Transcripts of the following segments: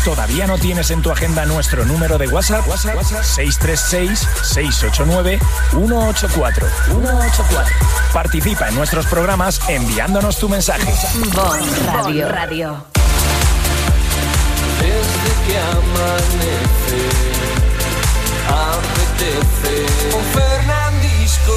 ¿Todavía no tienes en tu agenda nuestro número de WhatsApp? 636-689-184. Participa en nuestros programas enviándonos tu mensaje. Bon Radio. Desde que amanece, apetece con Fernandisco.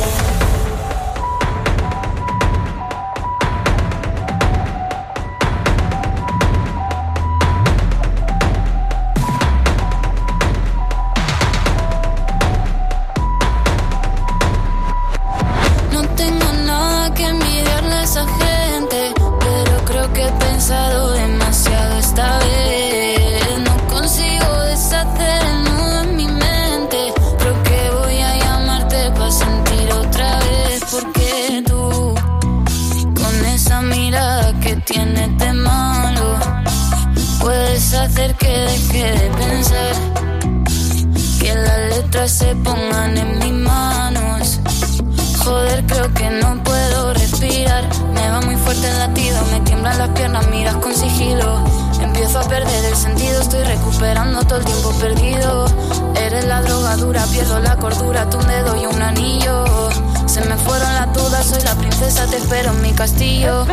No tengo nada que envidiarle a esa gente, pero creo que he pensado demasiado esta vez. No consigo deshacer el nudo en mi mente. Creo que voy a llamarte para sentir otra vez. Porque tú, con esa mirada que tienes de malo, puedes hacer que deje de pensar, que las letras se pongan en mis manos. Joder, creo que no puedo respirar. Me va muy fuerte el latido, me tiemblan las piernas, miras con sigilo. Empiezo a perder el sentido, estoy recuperando todo el tiempo perdido. Eres la drogadura, pierdo la cordura, tu dedo y un anillo. Se me fueron las dudas, soy la princesa, te espero en mi castillo.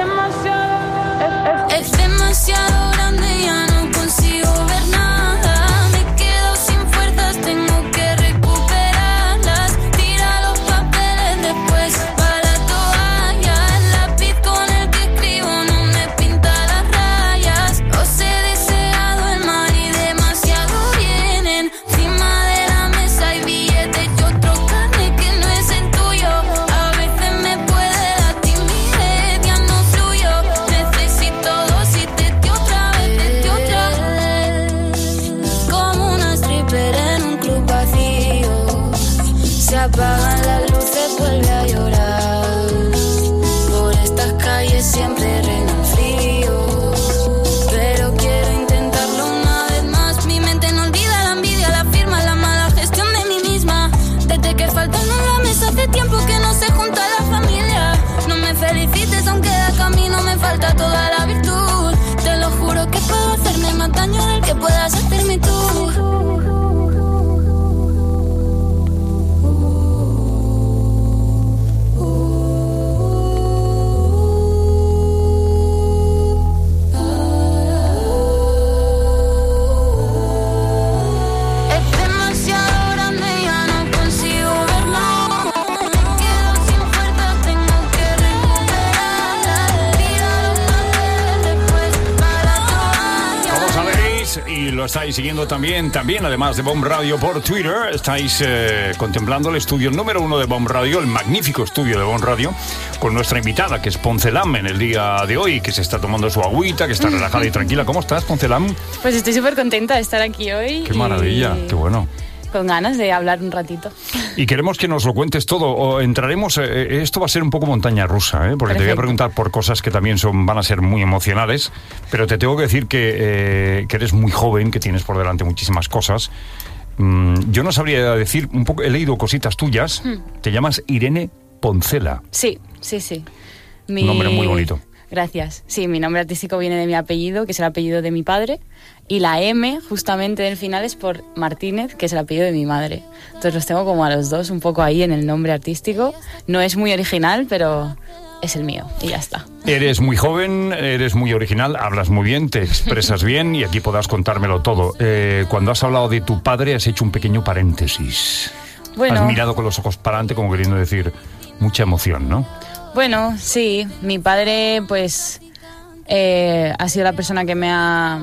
Es demasiado grande, ya no consigo ver nada. Me quedo sin fuerzas, tengo que recuperarlas. Tira los papeles después para la toalla. El lápiz con el que escribo no me pinta las rayas. Os he deseado el mal y demasiado vienen. Encima de la mesa hay billetes y otro carne que no es el tuyo. A veces me puede la timidez, ya no fluyo. Necesito dosis de ti otra vez, de ti otra vez. Como una stripper en un club vacío. Se apagan las luces, vuelve a llorar. Por estas calles siempre reina el frío. Pero quiero intentarlo una vez más. Mi mente no olvida la envidia, la firma, la mala gestión de mí misma. Desde que faltan en la mesa hace tiempo que no se junta la familia. No me felicites aunque de camino me falta toda la virtud. Te lo juro que puedo hacerme más daño del que puedas hacerme tú. Es demasiado grande, ya no consigo ver nada. Me quedo sin fuerzas, tengo que recuperarla. Tira los papeles después para la toalla. Como sabéis, y lo estáis siguiendo también, además de Bomb Radio por Twitter, estáis contemplando el estudio número 1 de Bomb Radio, el magnífico estudio de Bomb Radio, con nuestra invitada, que es Poncelam, en el día de hoy, que se está tomando su agüita, que está relajada y tranquila. ¿Cómo estás, Poncelam? Pues estoy súper contenta de estar aquí hoy. Qué maravilla, qué bueno. Con ganas de hablar un ratito. Y queremos que nos lo cuentes todo. O entraremos, esto va a ser un poco montaña rusa, porque Perfecto. Te voy a preguntar por cosas que también van a ser muy emocionales, pero te tengo que decir que eres muy joven, que tienes por delante muchísimas cosas. Yo no sabría decir, un poco, he leído cositas tuyas. Te llamas Irene Poncela. Sí. Un nombre muy bonito. Gracias. Sí, mi nombre artístico viene de mi apellido, que es el apellido de mi padre, y la M, justamente del final, es por Martínez, que es el apellido de mi madre. Entonces los tengo como a los dos un poco ahí en el nombre artístico. No es muy original, pero es el mío, y ya está. Eres muy joven, eres muy original, hablas muy bien, te expresas bien, y aquí podrás contármelo todo. Cuando has hablado de tu padre, has hecho un pequeño paréntesis. Bueno, has mirado con los ojos para adelante, como queriendo decir, mucha emoción, ¿no? Bueno, sí, mi padre pues ha sido la persona que me ha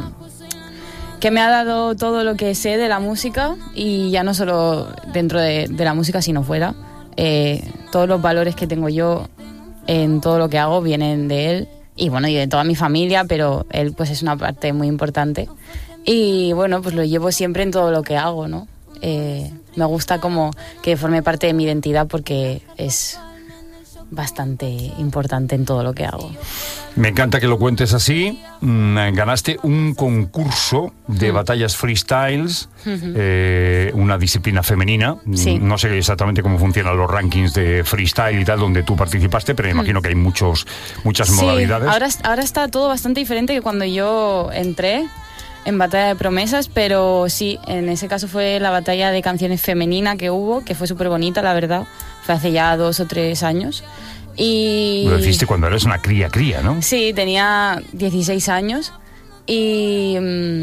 dado todo lo que sé de la música, y ya no solo dentro de la música sino fuera. Todos los valores que tengo yo en todo lo que hago vienen de él, y bueno, y de toda mi familia, pero él pues es una parte muy importante, y bueno, pues lo llevo siempre en todo lo que hago, ¿no? Me gusta como que forme parte de mi identidad, porque es bastante importante en todo lo que hago. Me encanta que lo cuentes así. Ganaste un concurso de batallas freestyles, una disciplina femenina. Sí. No sé exactamente cómo funcionan los rankings de freestyle y tal, donde tú participaste, pero me imagino que hay muchas modalidades. Ahora está todo bastante diferente que cuando yo entré. en Batalla de Promesas, pero sí, en ese caso fue la batalla de canciones femenina que hubo, que fue súper bonita, la verdad. Fue hace ya 2 o 3 años. Y lo hiciste cuando eres una cría, ¿no? Sí, tenía 16 años y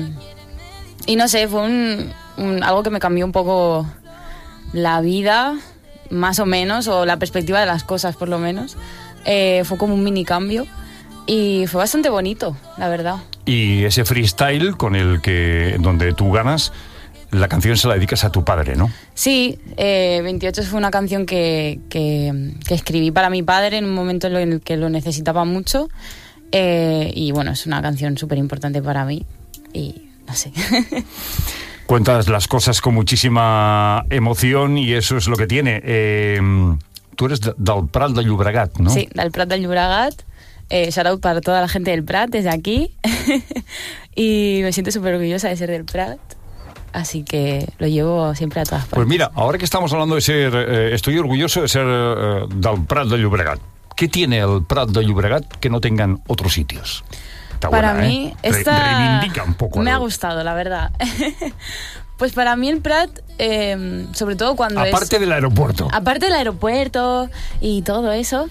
no sé, fue algo que me cambió un poco la vida, más o menos, o la perspectiva de las cosas, por lo menos. Fue como un mini cambio y fue bastante bonito, la verdad. Y ese freestyle donde tú ganas, la canción se la dedicas a tu padre, ¿no? Sí, 28 fue una canción que escribí para mi padre en un momento en el que lo necesitaba mucho. Y bueno, es una canción súper importante para mí y no sé. Cuentas las cosas con muchísima emoción y eso es lo que tiene. Tú eres del Prat de Llobregat, ¿no? Sí, del Prat de Llobregat. Shout out para toda la gente del Prat desde aquí. Y me siento súper orgullosa de ser del Prat. Así que lo llevo siempre a todas partes. Pues mira, ahora que estamos hablando de ser... estoy orgulloso de ser del Prat de Llobregat. ¿Qué tiene el Prat de Llobregat que no tengan otros sitios? Está para buena, mí, esta... reivindica un poco. Me ha gustado, la verdad. Pues para mí el Prat, sobre todo cuando Aparte del aeropuerto. Aparte del aeropuerto y todo eso...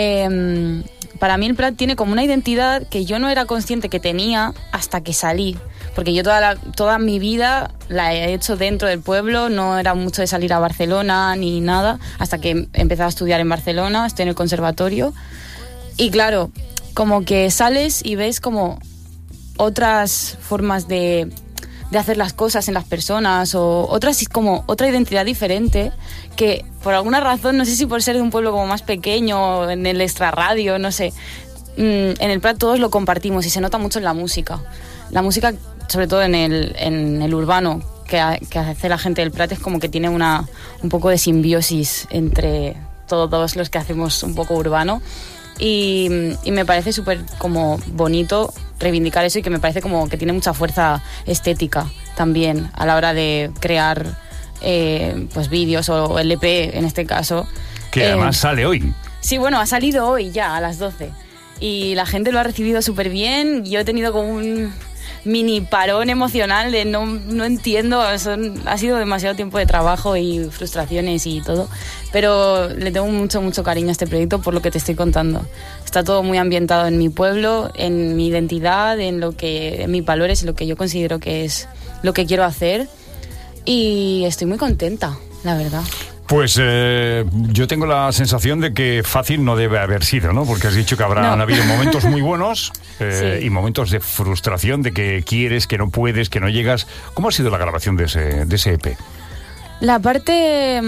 para mí el Prat tiene como una identidad que yo no era consciente que tenía hasta que salí. Porque yo toda mi vida la he hecho dentro del pueblo, no era mucho de salir a Barcelona ni nada, hasta que empecé a estudiar en Barcelona, estoy en el conservatorio. Y claro, como que sales y ves como otras formas de hacer las cosas en las personas o como otra identidad diferente que por alguna razón, no sé si por ser de un pueblo como más pequeño, en el extrarradio, no sé, en el Prat todos lo compartimos y se nota mucho en la música. La música, sobre todo en el urbano, que hace la gente del Prat, es como que tiene un poco de simbiosis entre todos los que hacemos un poco urbano. Y me parece súper como bonito reivindicar eso y que me parece como que tiene mucha fuerza estética también a la hora de crear pues vídeos o LP en este caso. Que además sale hoy. Sí, bueno, ha salido hoy ya a las 12 y la gente lo ha recibido súper bien. Yo he tenido como un mini parón emocional de no entiendo, ha sido demasiado tiempo de trabajo y frustraciones y todo, pero le tengo mucho cariño a este proyecto por lo que te estoy contando. Está todo muy ambientado en mi pueblo, en mi identidad, en mis valores, en lo que yo considero que es lo que quiero hacer y estoy muy contenta, la verdad. Pues yo tengo la sensación de que fácil no debe haber sido, ¿no? Porque has dicho que habrán habido momentos muy buenos sí. Y momentos de frustración, de que quieres, que no puedes, que no llegas. ¿Cómo ha sido la grabación de ese EP? La parte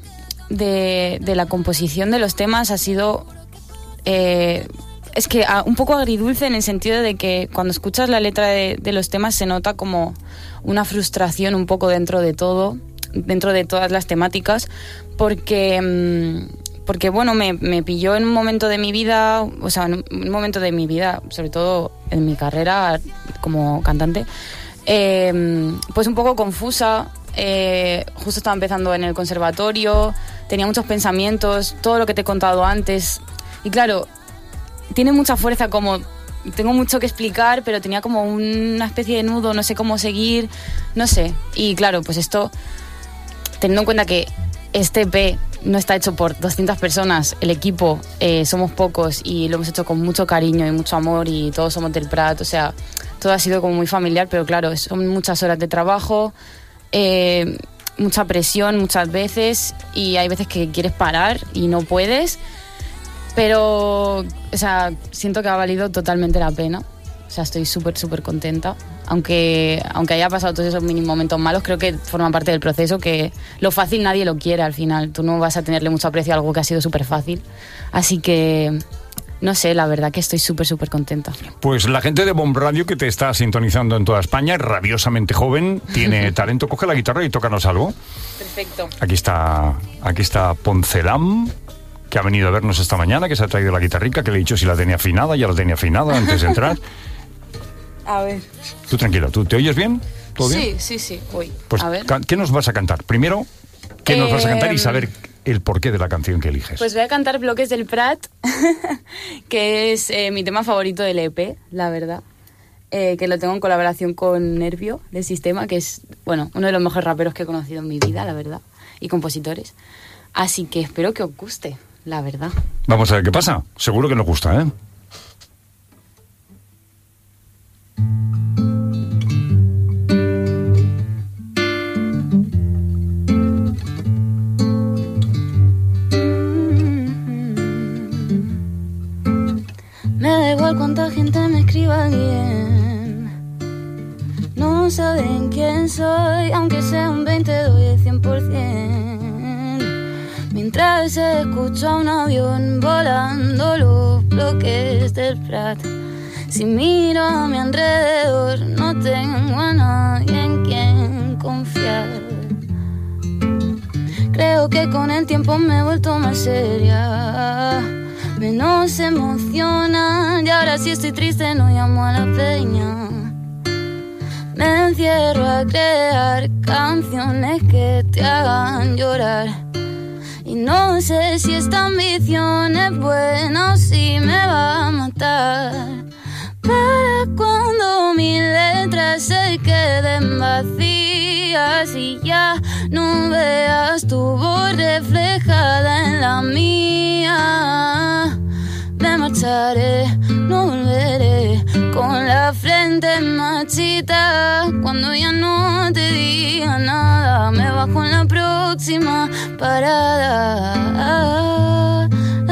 de la composición de los temas ha sido... es que un poco agridulce en el sentido de que cuando escuchas la letra de los temas se nota como una frustración un poco dentro de todo, dentro de todas las temáticas, porque bueno, me pilló en un momento de mi vida, o sea, en un momento de mi vida, sobre todo en mi carrera como cantante, pues un poco confusa. Justo estaba empezando en el conservatorio, tenía muchos pensamientos, todo lo que te he contado antes, y claro, tiene mucha fuerza, como tengo mucho que explicar, pero tenía como una especie de nudo, no sé cómo seguir, no sé, y claro, pues esto, teniendo en cuenta que este EP no está hecho por 200 personas, el equipo somos pocos y lo hemos hecho con mucho cariño y mucho amor y todos somos del Prat, o sea, todo ha sido como muy familiar, pero claro, son muchas horas de trabajo, mucha presión muchas veces y hay veces que quieres parar y no puedes, pero o sea, siento que ha valido totalmente la pena. O sea, estoy súper contenta. Aunque haya pasado todos esos mini momentos malos, creo que forman parte del proceso, que lo fácil nadie lo quiere al final. Tú no vas a tenerle mucho aprecio a algo que ha sido súper fácil. Así que, no sé, la verdad que estoy súper contenta. Pues la gente de Bomb Radio que te está sintonizando en toda España, rabiosamente joven, tiene talento. Coge la guitarra y tócanos algo. Perfecto. Aquí está Poncelam, que ha venido a vernos esta mañana, que se ha traído la guitarrica, que le he dicho si la tenía afinada, ya la tenía afinada antes de entrar. A ver. Tú tranquilo, ¿tú te oyes bien? ¿Todo bien? Sí. Uy, pues, a ver. ¿Qué nos vas a cantar? Primero, ¿qué nos vas a cantar y saber el porqué de la canción que eliges? Pues voy a cantar Bloques del Prat, que es mi tema favorito del EP, la verdad. que lo tengo en colaboración con Nervio, de Sistema, que es, bueno, uno de los mejores raperos que he conocido en mi vida, la verdad, y compositores. Así que espero que os guste, la verdad. Vamos a ver qué pasa. Seguro que nos gusta, ¿eh? Me da igual cuánta gente me escriba bien. No saben quién soy, aunque sea un 20 doy el 100%. Mientras escucho a un avión volando los bloques del Prat. Si miro a mi alrededor, no tengo a nadie en quien confiar. Creo que con el tiempo me he vuelto más seria, menos emocional, y ahora si estoy triste no llamo a la peña. Me encierro a crear canciones que te hagan llorar, y no sé si esta ambición es buena o si me va a matar. Para cuando mis letras se queden vacías y ya no veas tu voz reflejada en la mía, me marcharé, no volveré con la frente marchita. Cuando ya no te diga nada, me bajo en la próxima parada.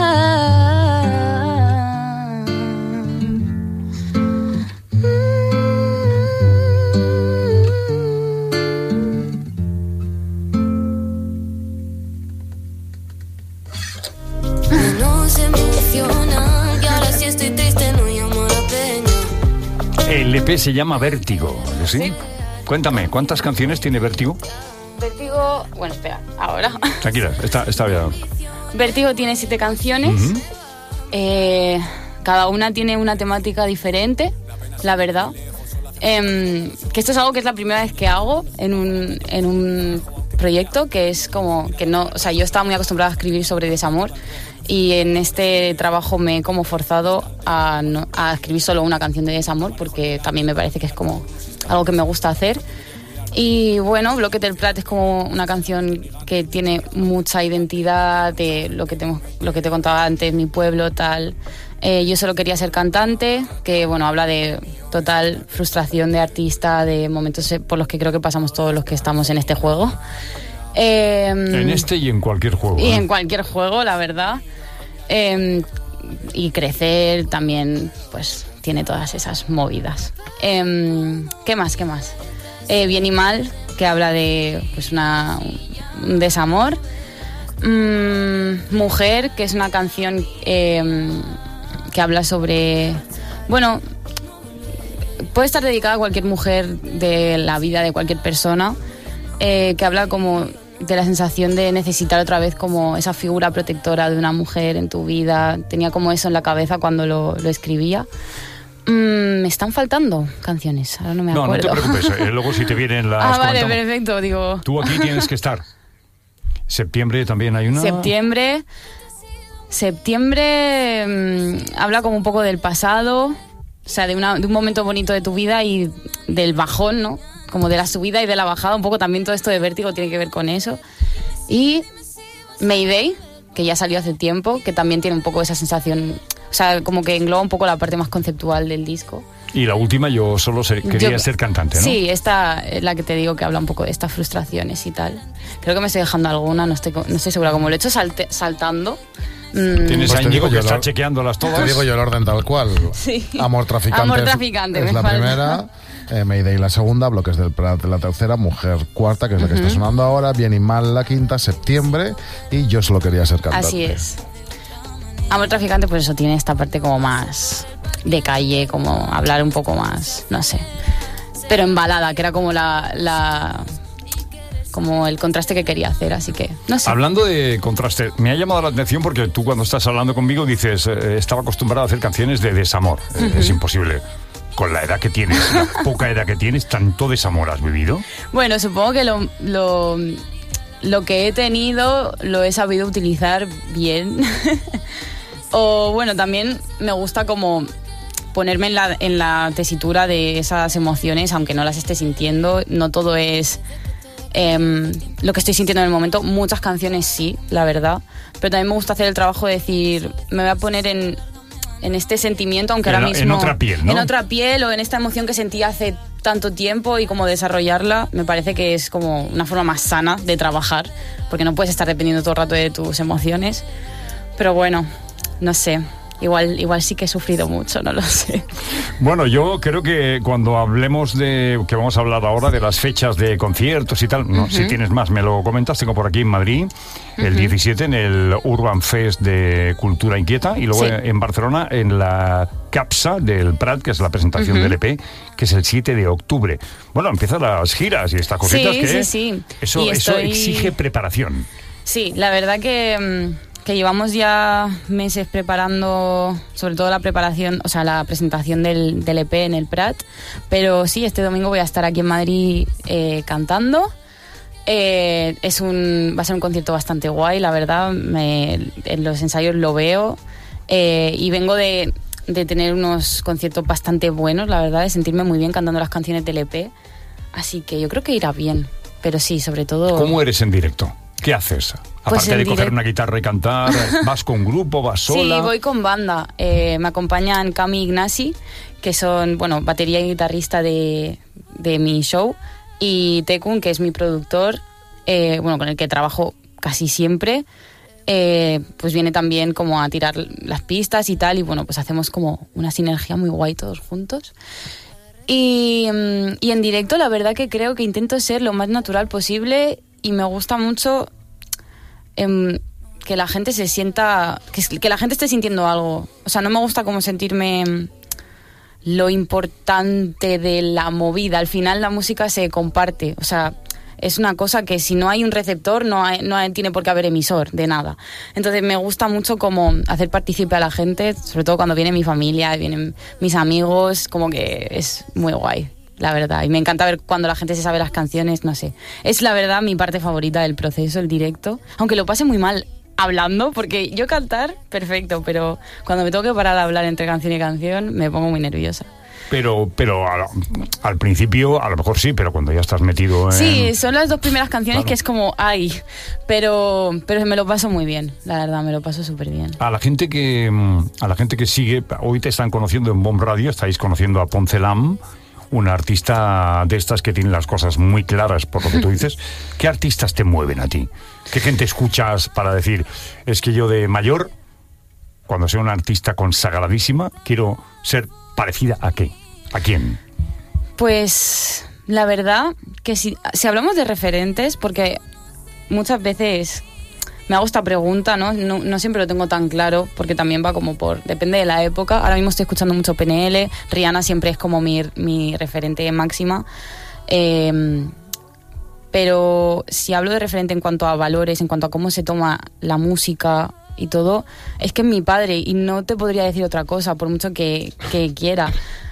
El EP se llama Vértigo, ¿sí? Sí. Cuéntame, ¿cuántas canciones tiene Vértigo? Vértigo, bueno, espera, ahora. Tranquila, está bien. Vértigo tiene 7 canciones. Cada una tiene una temática diferente, la verdad. Que esto es algo que es la primera vez que hago en un proyecto, que es como que no, o sea, yo estaba muy acostumbrada a escribir sobre desamor, y en este trabajo me he como forzado a escribir solo una canción de desamor, porque también me parece que es como algo que me gusta hacer. Y bueno, Bloque del Prat es como una canción que tiene mucha identidad de lo que te contaba antes, mi pueblo, tal. Yo solo quería ser cantante, que bueno, habla de total frustración de artista, de momentos por los que creo que pasamos todos los que estamos en este juego. En este y en cualquier juego. Y en cualquier juego, la verdad. Y crecer también, pues tiene todas esas movidas. ¿Qué más? Bien y Mal, que habla de pues un desamor. Mujer, que es una canción que habla sobre, bueno, puede estar dedicada a cualquier mujer de la vida de cualquier persona, que habla como de la sensación de necesitar otra vez como esa figura protectora de una mujer en tu vida. Tenía como eso en la cabeza cuando lo escribía. Me están faltando canciones, ahora no me acuerdo. No te preocupes, luego si te vienen las vale, comentamos. perfecto, digo. Tú aquí tienes que estar. Septiembre también hay una. Septiembre habla como un poco del pasado, o sea, de un momento bonito de tu vida y del bajón, ¿no? Como de la subida y de la bajada, un poco también todo esto de Vértigo tiene que ver con eso. Y Mayday, que ya salió hace tiempo, que también tiene un poco esa sensación, o sea, como que engloba un poco la parte más conceptual del disco. Y la última, yo solo quería ser cantante, ¿no? Sí, esta es la que te digo, que habla un poco de estas frustraciones y tal. Creo que me estoy dejando alguna, no estoy segura. Como lo he hecho saltando... Tienes Pues a Íñigo que está chequeándolas todas. Te digo yo el orden tal cual. Sí. Amor Traficante es la primera, Mayday la segunda, Bloques del Prat la tercera, Mujer cuarta, que es la que está sonando ahora, Bien y Mal la quinta, Septiembre, y Yo solo quería ser cantante. Así es. Amor Traficante, pues eso tiene esta parte como más de calle, como hablar un poco más, no sé, pero en balada, que era como como el contraste que quería hacer, así que no sé. Hablando de contraste, me ha llamado la atención porque tú cuando estás hablando conmigo dices, estaba acostumbrado a hacer canciones de desamor. Es imposible. Con la edad que tienes, la poca edad que tienes, ¿tanto desamor has vivido? Bueno, supongo que lo que he tenido lo he sabido utilizar bien. O bueno, también me gusta como ponerme en la tesitura de esas emociones, aunque no las esté sintiendo. No todo es lo que estoy sintiendo en el momento. Muchas canciones sí, la verdad, pero también me gusta hacer el trabajo de decir, me voy a poner en este sentimiento, aunque ahora mismo... En otra piel, ¿no? En otra piel, o en esta emoción que sentí hace tanto tiempo, y como desarrollarla, me parece que es como una forma más sana de trabajar, porque no puedes estar dependiendo todo el rato de tus emociones. Pero bueno, no sé... Igual sí que he sufrido mucho, no lo sé. Bueno, yo creo que cuando hablemos de, que vamos a hablar ahora de las fechas de conciertos y tal, no, si tienes más, me lo comentas, tengo por aquí en Madrid, el 17 en el Urban Fest de Cultura Inquieta, y luego en Barcelona en la Capsa del Prat, que es la presentación del EP, que es el 7 de octubre. Bueno, empiezan las giras y estas cositas sí. Eso exige preparación. Sí, la verdad que llevamos ya meses preparando, sobre todo la preparación, o sea, la presentación del EP en el Prat, pero sí, este domingo voy a estar aquí en Madrid cantando. Va a ser un concierto bastante guay, la verdad, en los ensayos lo veo, y vengo de tener unos conciertos bastante buenos, la verdad, de sentirme muy bien cantando las canciones del EP, así que yo creo que irá bien, pero sí, sobre todo... ¿Cómo eres en directo? ¿Qué haces? Aparte de coger una guitarra y cantar, ¿vas con grupo, vas sola? Sí, voy con banda. Me acompañan Cami y Ignasi, que son, batería y guitarrista de mi show, y Tekun, que es mi productor, con el que trabajo casi siempre, pues viene también como a tirar las pistas y tal, y pues hacemos como una sinergia muy guay todos juntos. Y en directo la verdad que creo que intento ser lo más natural posible, y me gusta mucho que la gente se sienta, que la gente esté sintiendo algo. O sea, no me gusta como sentirme lo importante de la movida. Al final la música se comparte. O sea, es una cosa que si no hay un receptor no tiene por qué haber emisor de nada. Entonces me gusta mucho como hacer partícipe a la gente, sobre todo cuando viene mi familia, vienen mis amigos, como que es muy guay, la verdad. Y me encanta ver cuando la gente se sabe las canciones, no sé. Es la verdad mi parte favorita del proceso, el directo. Aunque lo pase muy mal hablando, porque yo cantar, perfecto, pero cuando me tengo que parar a hablar entre canción y canción, me pongo muy nerviosa. Pero al principio, a lo mejor sí, pero cuando ya estás metido en... Sí, son las dos primeras canciones, claro, que es como, ay, pero me lo paso muy bien, la verdad, me lo paso súper bien. A la gente que sigue, hoy te están conociendo en Bomb Radio, estáis conociendo a Ponce Lam, una artista de estas que tiene las cosas muy claras, por lo que tú dices. ¿Qué artistas te mueven a ti? ¿Qué gente escuchas para decir, es que yo de mayor, cuando sea una artista consagradísima, quiero ser parecida a qué? ¿A quién? Pues la verdad que si hablamos de referentes, porque muchas veces me hago esta pregunta, no siempre lo tengo tan claro, porque también va como depende de la época. Ahora mismo estoy escuchando mucho PNL, Rihanna siempre es como mi referente máxima, pero si hablo de referente en cuanto a valores, en cuanto a cómo se toma la música y todo, es que es mi padre, y no te podría decir otra cosa por mucho que quiera.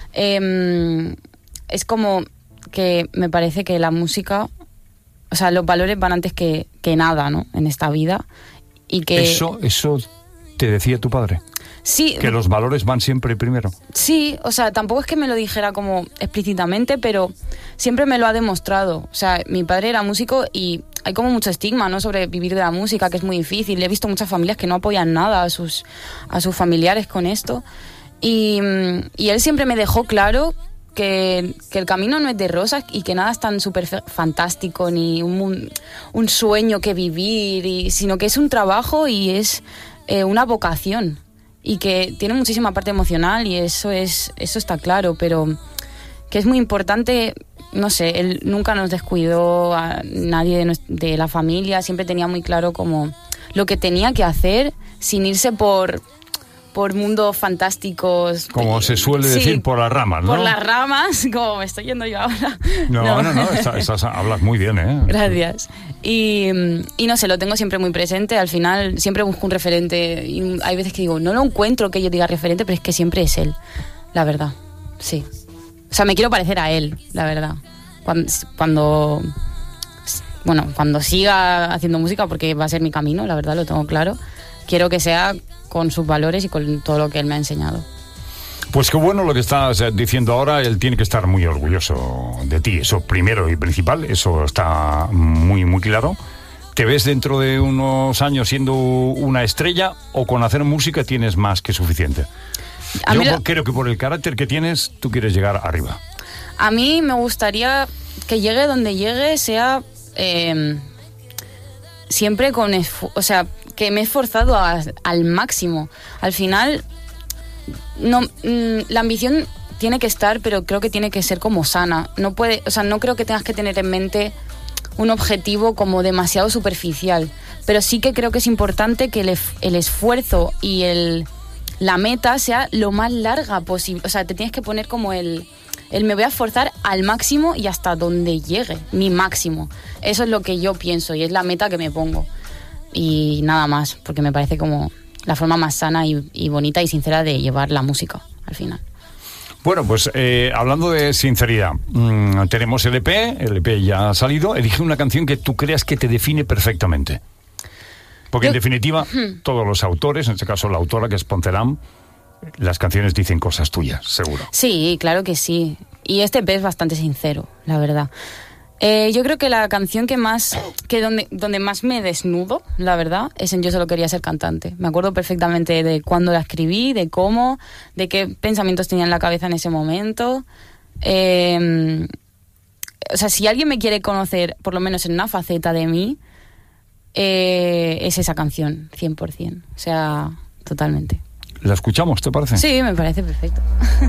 Es como que me parece que la música, o sea, los valores van antes que nada, ¿no?, en esta vida. Y que eso te decía tu padre. Sí. Que los valores van siempre primero. Sí, o sea, tampoco es que me lo dijera como explícitamente, pero siempre me lo ha demostrado. O sea, mi padre era músico y hay como mucho estigma, ¿no?, sobre vivir de la música, que es muy difícil. He visto muchas familias que no apoyan nada a sus familiares con esto. Y él siempre me dejó claro que el camino no es de rosas y que nada es tan súper fantástico ni un sueño que vivir, sino que es un trabajo y es una vocación, y que tiene muchísima parte emocional, y eso está claro, pero que es muy importante. No sé, él nunca nos descuidó a nadie de la familia, siempre tenía muy claro como lo que tenía que hacer sin irse por mundos fantásticos. Como se suele decir, por las ramas, ¿no? Por las ramas, como me estoy yendo yo ahora. No, hablas muy bien, ¿eh? Gracias. Y no sé, lo tengo siempre muy presente. Al final siempre busco un referente, y hay veces que digo, no lo encuentro que yo diga referente, pero es que siempre es él, la verdad, sí. O sea, me quiero parecer a él, la verdad. Cuando siga haciendo música, porque va a ser mi camino, la verdad, lo tengo claro, quiero que sea con sus valores y con todo lo que él me ha enseñado. Pues qué bueno lo que estás diciendo ahora. Él tiene que estar muy orgulloso de ti. Eso primero y principal, eso está muy, muy claro. ¿Te ves dentro de unos años siendo una estrella o con hacer música tienes más que suficiente? Yo creo que por el carácter que tienes, tú quieres llegar arriba. A mí me gustaría que llegue donde llegue, sea siempre con... o sea, que me he esforzado al máximo. Al final, no, la ambición tiene que estar, pero creo que tiene que ser como sana. No puede, o sea, no creo que tengas que tener en mente un objetivo como demasiado superficial, pero sí que creo que es importante que el esfuerzo y la meta sea lo más larga posible. O sea, te tienes que poner como el me voy a esforzar al máximo y hasta donde llegue, mi máximo. Eso es lo que yo pienso y es la meta que me pongo. Y nada más, porque me parece como la forma más sana y bonita y sincera de llevar la música al final. Bueno, pues hablando de sinceridad, tenemos el EP ya ha salido. Elige una canción que tú creas que te define perfectamente. Porque en definitiva, todos los autores, en este caso la autora que es Poncelam, las canciones dicen cosas tuyas, seguro. Sí, claro que sí. Y este EP es bastante sincero, la verdad. Yo creo que la canción donde más me desnudo, la verdad, es en Yo solo quería ser cantante. Me acuerdo perfectamente de cuándo la escribí, de cómo, de qué pensamientos tenía en la cabeza en ese momento. O sea, si alguien me quiere conocer, por lo menos en una faceta de mí, es esa canción, 100%. O sea, totalmente. ¿La escuchamos, te parece? Sí, me parece perfecto.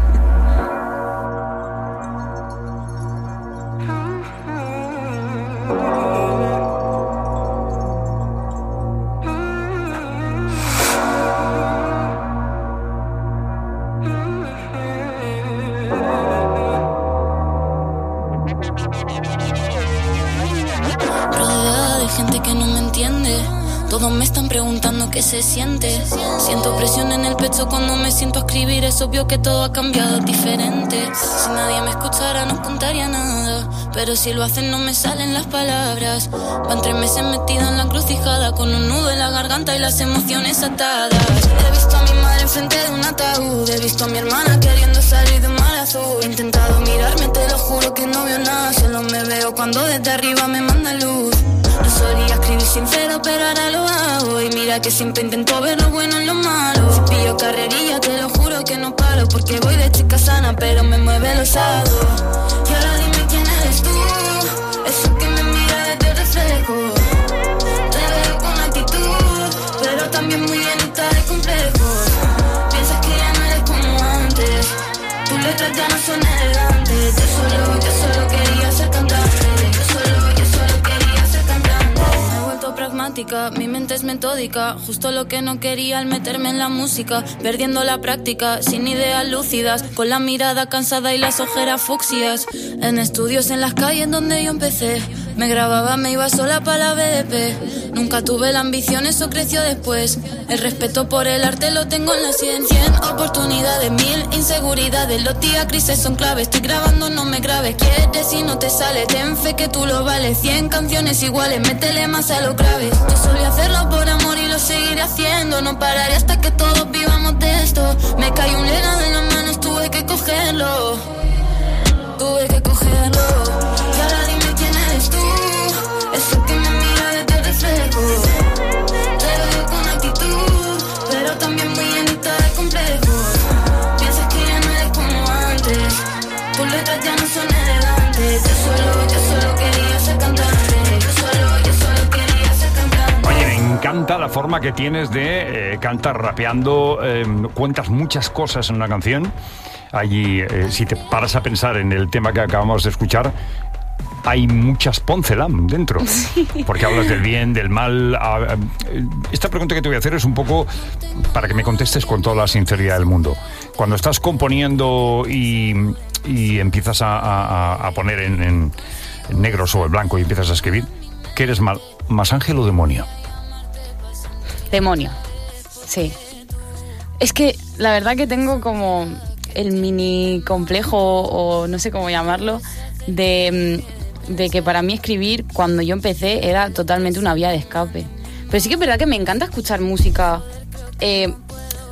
Todos me están preguntando qué se siente. Siento presión en el pecho cuando me siento a escribir. Es obvio que todo ha cambiado, es diferente. Si nadie me escuchara no contaría nada, pero si lo hacen no me salen las palabras. Van 3 meses metida en la encrucijada, con un nudo en la garganta y las emociones atadas. He visto a mi madre enfrente de un ataúd. He visto a mi hermana queriendo salir de un mar azul. He intentado mirarme, te lo juro que no veo nada. Solo me veo cuando desde arriba me manda luz. No solía escribir sincero, pero ahora lo hago. Y mira que siempre intento ver lo bueno en lo malo. Si pillo carrerilla, te lo juro que no paro. Porque voy de chica sana, pero me mueve el osado. Y ahora dime quién eres tú, eso que me mira desde el reflejo. Te veo con actitud, pero también muy llenita de complejos. Piensas que ya no eres como antes, tus letras ya no son elegantes. Yo solo quería ser cantante. Pragmática, mi mente es metódica, justo lo que no quería al meterme en la música, perdiendo la práctica, sin ideas lúcidas, con la mirada cansada y las ojeras fucsias. En estudios en las calles donde yo empecé, me grababa, me iba sola para la BDP. Nunca tuve la ambición, eso creció después. El respeto por el arte lo tengo en la 100. 100 oportunidades, 1000 inseguridades. Los días grises son claves, estoy grabando, no me grabes. Quieres y no te sale, ten fe que tú lo vales. 100 canciones iguales, métele más a lo grave. Yo solía hacerlo por amor y lo seguiré haciendo. No pararé hasta que todos vivamos de esto. Me cayó un legado en las manos, tuve que cogerlo. Y ahora dime quién eres tú, eso que me mira desde el reflejo. Te veo con actitud, pero también muy llenita de complejos. Piensas que ya no eres como antes, tus letras ya no son elegantes. Yo solo quería ser cantante. Yo solo quería ser cantante. Oye, me encanta la forma que tienes de cantar rapeando. Cuentas muchas cosas en una canción. Allí, si te paras a pensar en el tema que acabamos de escuchar, hay muchas Poncelam dentro. Sí. Porque hablas del bien, del mal. Esta pregunta que te voy a hacer es un poco para que me contestes con toda la sinceridad del mundo. Cuando estás componiendo y empiezas a poner en negro sobre blanco y empiezas a escribir, ¿qué eres más ángel o demonio? Demonio, sí. Es que la verdad que tengo como el mini complejo, o no sé cómo llamarlo, de que para mí escribir cuando yo empecé era totalmente una vía de escape. Pero sí que es verdad que me encanta escuchar música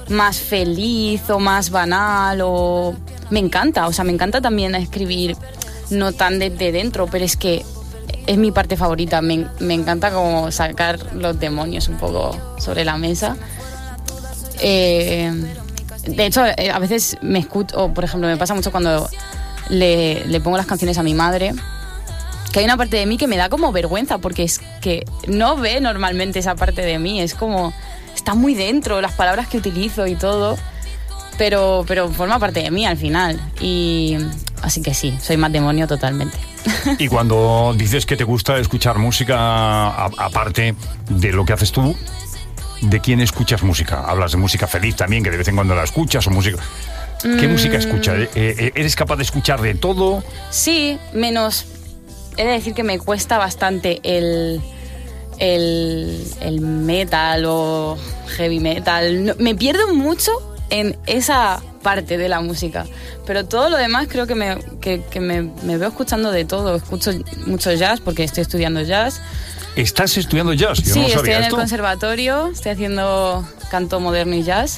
más feliz o más banal o... Me encanta, o sea, me encanta también escribir no tan de dentro, pero es que es mi parte favorita. Me encanta como sacar los demonios un poco sobre la mesa. De hecho, a veces me escucho, o por ejemplo, me pasa mucho cuando le pongo las canciones a mi madre, que hay una parte de mí que me da como vergüenza, porque es que no ve normalmente esa parte de mí, es como, está muy dentro, las palabras que utilizo y todo, pero forma parte de mí al final, y así que sí, soy más demonio totalmente. Y cuando dices que te gusta escuchar música, aparte de lo que haces tú, ¿de quién escuchas música? Hablas de música feliz también, que de vez en cuando la escuchas, o música... ¿Qué música escuchas? ¿Eres capaz de escuchar de todo? Sí, menos... He de decir que me cuesta bastante el metal o heavy metal. No, me pierdo mucho en esa parte de la música. Pero todo lo demás creo que me veo escuchando de todo. Escucho mucho jazz porque estoy estudiando jazz. ¿Estás estudiando jazz? Yo sí, no sabía estoy en esto. el conservatorio. Estoy haciendo canto moderno y jazz.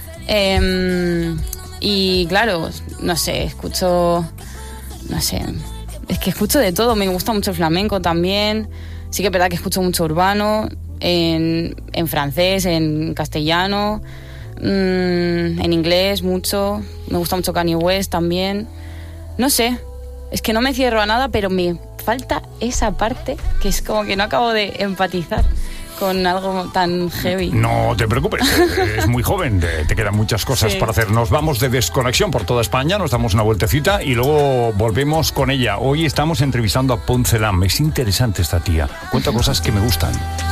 Y claro, no sé, escucho... No sé... Es que escucho de todo, me gusta mucho el flamenco también. Sí que es verdad que escucho mucho urbano, en francés, en castellano, en inglés mucho. Me gusta mucho Kanye West también. No sé, es que no me cierro a nada, pero me falta esa parte que es como que no acabo de empatizar con algo tan heavy. No te preocupes, es muy joven, te quedan muchas cosas para hacer. Nos vamos de desconexión por toda España, nos damos una vueltecita y luego volvemos con ella. Hoy estamos entrevistando a Ponce Lam. Es interesante esta tía, cuenta cosas que me gustan.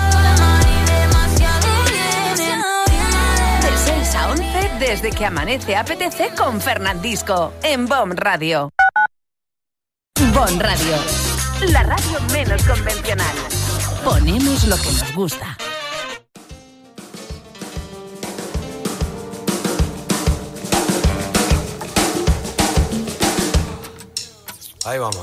De 6 a 11, desde que amanece apetece con Fernandisco, en BOM Radio. BOM Radio, la radio menos convencional. Ponemos lo que nos gusta. Ahí vamos.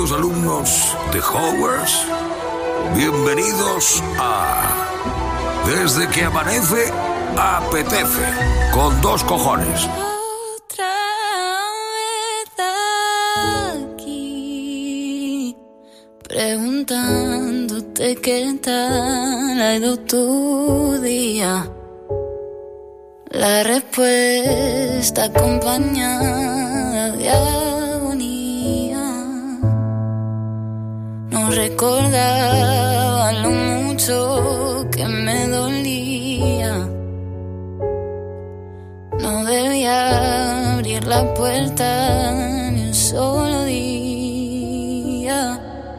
queridos alumnos de Hogwarts, bienvenidos a Desde que amanece, apetece, con 2 cojones. Otra vez aquí, preguntándote qué tal ha ido tu día. La respuesta acompañada de agonía. No recordaba lo mucho que me dolía. No debía abrir la puerta ni un solo día.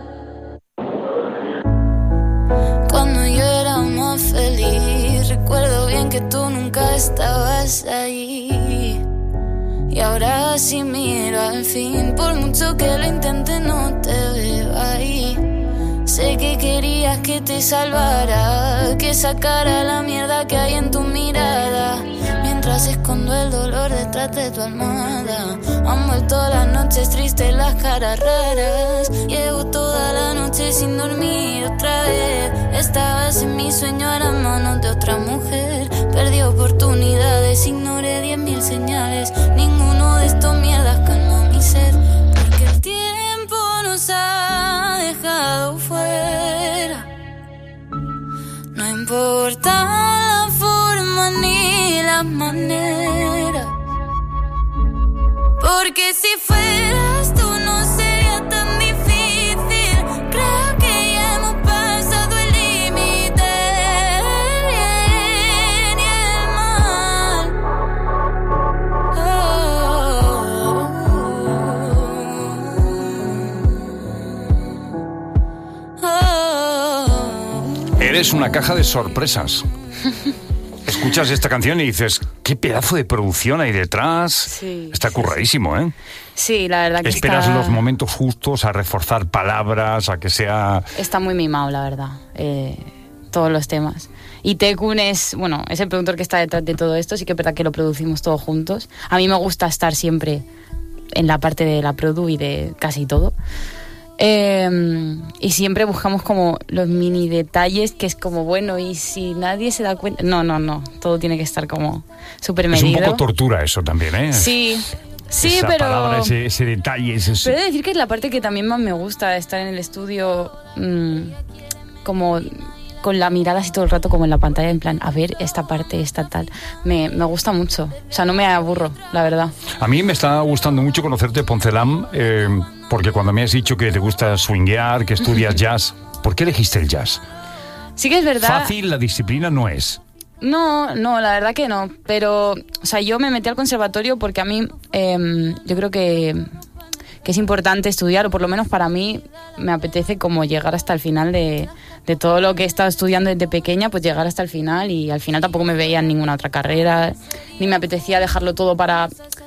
Cuando yo era más feliz, recuerdo bien que tú nunca estabas ahí. Y ahora sí miro al fin, por mucho que lo intente no te veo ahí. Sé que querías que te salvara, que sacara la mierda que hay en tu mirada. Mientras escondo el dolor detrás de tu almohada. Han vuelto las noches tristes, las caras raras. Llevo toda la noche sin dormir otra vez. Estabas en mi sueño a las manos de otra mujer. Perdí oportunidades, ignoré 10.000 señales. Ninguno de estos mierdas calmó mi sed. Porque el tiempo nos ha dejado fuera. No importa la forma ni la manera. Porque si fueras tú no sería tan difícil. Creo que ya hemos pasado el límite del bien y el mal. Eres una caja de sorpresas. Escuchas esta canción y dices, qué pedazo de producción hay detrás. Sí, está curradísimo, ¿eh? Sí, la verdad que esperas los momentos justos a reforzar palabras, a que sea... Está muy mimado, la verdad, todos los temas. Y Tekun es el productor que está detrás de todo esto. Sí que es verdad que lo producimos todos juntos. A mí me gusta estar siempre en la parte de la produ y de casi todo. Y siempre buscamos como los mini detalles, que es como, bueno, y si nadie se da cuenta... No, todo tiene que estar como súper medido. Es un poco tortura eso también, ¿eh? Sí, esa pero... palabra, ese detalle... Pero he de decir que es la parte que también más me gusta, estar en el estudio como con la mirada así todo el rato, como en la pantalla, en plan, a ver, esta parte, esta tal. Me gusta mucho, o sea, no me aburro, la verdad. A mí me está gustando mucho conocerte, Poncelam, porque cuando me has dicho que te gusta swinguear, que estudias jazz, ¿por qué elegiste el jazz? Sí que es verdad. Fácil la disciplina no es. No, la verdad que no. Pero, o sea, yo me metí al conservatorio porque a mí, yo creo que es importante estudiar, o por lo menos para mí me apetece como llegar hasta el final de todo lo que he estado estudiando desde pequeña, pues llegar hasta el final, y al final tampoco me veía en ninguna otra carrera, ni me apetecía dejarlo todo para